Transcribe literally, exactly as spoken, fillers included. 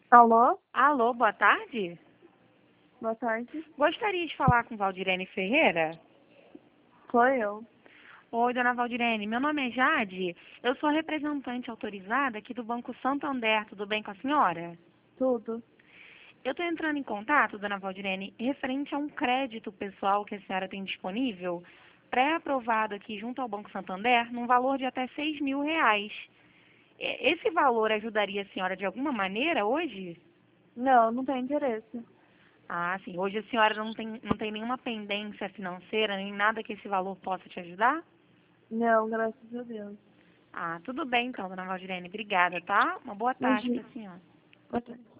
Alô? Alô, boa tarde. Boa tarde. Gostaria de falar com Valdirene Ferreira? Sou eu. Oi, dona Valdirene. Meu nome é Jade. Eu sou a representante autorizada aqui do Banco Santander. Tudo bem com a senhora? Tudo. Eu estou entrando em contato, dona Valdirene, referente a um crédito pessoal que a senhora tem disponível, pré-aprovado aqui junto ao Banco Santander, num valor de até seis mil reais. É, Esse valor ajudaria a senhora de alguma maneira hoje? Não, não tem interesse. Ah, sim. Hoje a senhora não tem, não tem nenhuma pendência financeira, nem nada que esse valor possa te ajudar? Não, graças a Deus. Ah, tudo bem então, dona Valdirene. Obrigada, tá? Uma boa tarde Imagina. para a senhora. Boa tarde.